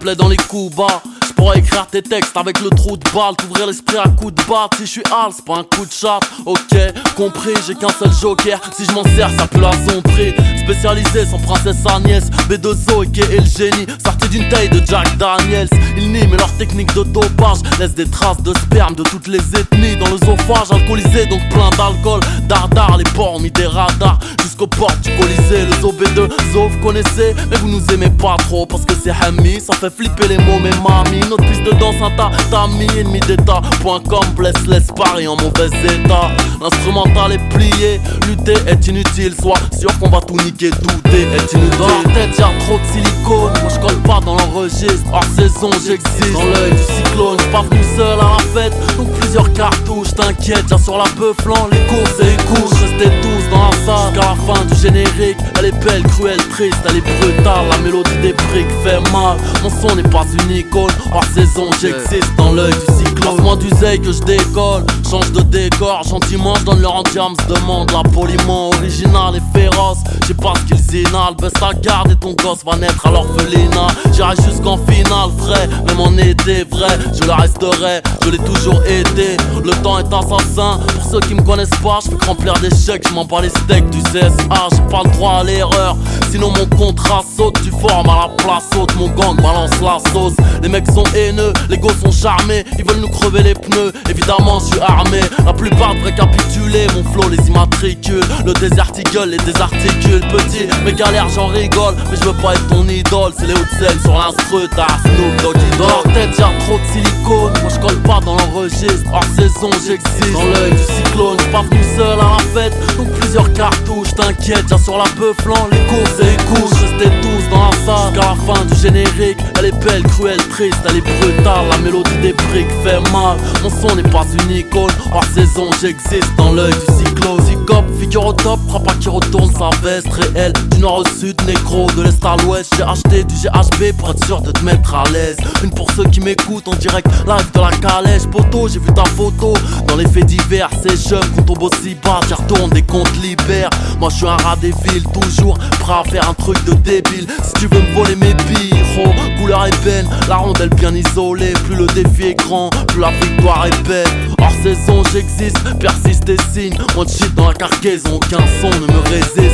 plaît dans les coups bas. J'pourrais écrire tes textes avec le trou de balle, t'ouvrir l'esprit à coups de batte. Si je suis hal, c'est pas un coup de chat. Ok, compris, j'ai qu'un seul joker. Si je m'en sers, ça peut à son prix. Spécialisé sans princesse Agnès, B2O et le génie, sorti d'une taille de Jack Daniels. Ils nient mais leur technique de dopage laisse des traces de sperme de toutes les ethnies dans l'œsophage alcoolisé, donc plein d'alcool. Dardard, les porcs ont mis des radars jusqu'aux portes du Colisée. Le Zo B2, Zo vous connaissez, mais vous nous aimez pas trop parce que c'est Hami, ça fait flipper les mots, mais mamie. Notre piste de danse, un tatami, ennemi d'état.com, blesse Paris en mauvais état. L'instrumental est plié, lutter est inutile, sois sûr qu'on va tout niquer, douter est inutile. Dans leur tête y'a trop de silicone, moi j'colle pas dans l'enregistre, hors saison j'existe. Dans l'œil du cyclone, j'suis pas venu seul à la fête, donc plusieurs cartouches, t'inquiète, y'a sur la peuflant les courses et les couches. Restez tous dans la salle, jusqu'à la fin du générique. Elle est belle, cruelle, triste, elle est brutale, la mélodie des briques fait mal. Mon son n'est pas une icône, hors saison j'existe dans l'œil du cyclone. Passe-moi du zeille que je décolle, change de décor, gentiment je donne leur entiam, se demande la poliment original et féroce. J'ai pas ce qu'ils inhalent, baisse ta garde et ton gosse va naître à l'orphelinat. J'irai jusqu'en finale, vrai, même en été vrai, je la resterai, je l'ai toujours été. Le temps est assassin, pour ceux qui me connaissent pas, je fais remplir des chèques, je m'en bats les steaks du CSA, j'ai pas le droit à l'erreur, sinon mon contrat saute, tu formes à la place haute, mon gang balance la sauce. Les mecs sont haineux, les gosses sont charmés, ils veulent nous crever les pneus, évidemment je suis armé. La plupart devraient capituler, mon flow les immatricule. Le désarticule, les désarticule. Petit, mes galères j'en rigole, mais je veux pas être ton idole. C'est les Hauts-de-Seine sur l'instru, t'as Snoop Doggy Dogg. Dans leur tête y'a trop de silicone, moi j'colle pas dans l'enregistre, hors saison j'existe. Dans l'œil du cyclone, j'suis pas venu seul à la fête, donc plusieurs cartouches, t'inquiète, y'a sur la peuflant les courses et les couches. Restez tous dans la salle, jusqu'à la fin du générique. Elle est belle, cruelle, triste, elle est brutale, la mélodie des briques fait mal. Mon son n'est pas une icône, hors saison j'existe dans l'œil du cyclone. Zicop, figure au top, frappe à qui retourne sa veste réelle. Du nord au sud, négro, de l'est à l'ouest. J'ai acheté du GHB pour être sûr de te mettre à l'aise. Une pour ceux qui m'écoutent en direct, live de la calèche. Poto, j'ai vu ta photo dans les faits divers. C'est jeune, qu'on tombe aussi bas, t'y retournes des comptes libères. Moi je suis un rat des villes, toujours prêt à faire un truc de débile. Si tu veux me voler mes billes, couleur ébène, la rondelle bien isolée. Plus le défi est grand, plus la victoire est belle. Hors saison j'existe, persiste et signe. On cheat dans la cargaison, aucun son ne me résiste.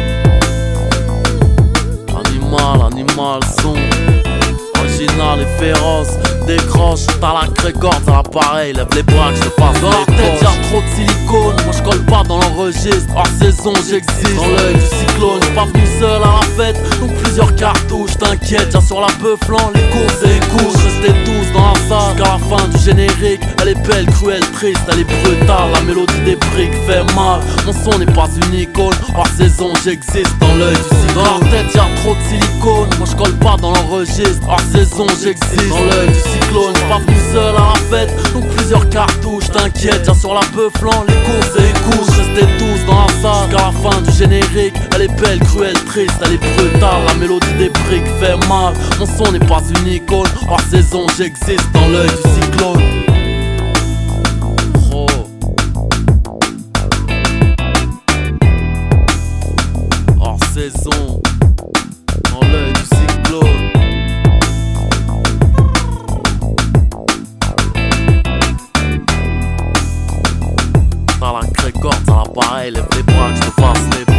Animal, son original et féroce. Décroche, t'as la crécorde, à l'appareil, lève les bras que je te fasse. Dans leur tête y'a trop de silicone, moi j'colle pas dans l'enregistre, hors saison j'existe. Dans l'œil du cyclone, j'suis pas venu seul à la fête, donc plusieurs cartouches, t'inquiète, y'a sur la peuflant les courses et les couches. Restez tous dans la salle, jusqu'à la fin du générique. Elle est belle, cruelle, triste, elle est brutale, la mélodie des briques fait mal. Mon son n'est pas une icône, hors saison j'existe dans l'œil du cyclone. Dans leur tête y'a trop de silicone, moi j'colle pas dans l'enregistre, hors saison j'existe. Dans l'œil du cyclone, j'suis pas venu seul à la fête, donc plusieurs cartouches, t'inquiète, y'a sur la peuflant les courses et les couches. Restez tous dans la salle, jusqu'à la fin du générique. Elle est belle, cruelle, triste, elle est brutale, la mélodie des briques fait mal. Mon son n'est pas une icône, hors saison j'existe dans l'œil du cyclone. Hors saison dans l'œil du cyclone. T'as la crécorde, à l'appareil, lève les bras que je te fasse les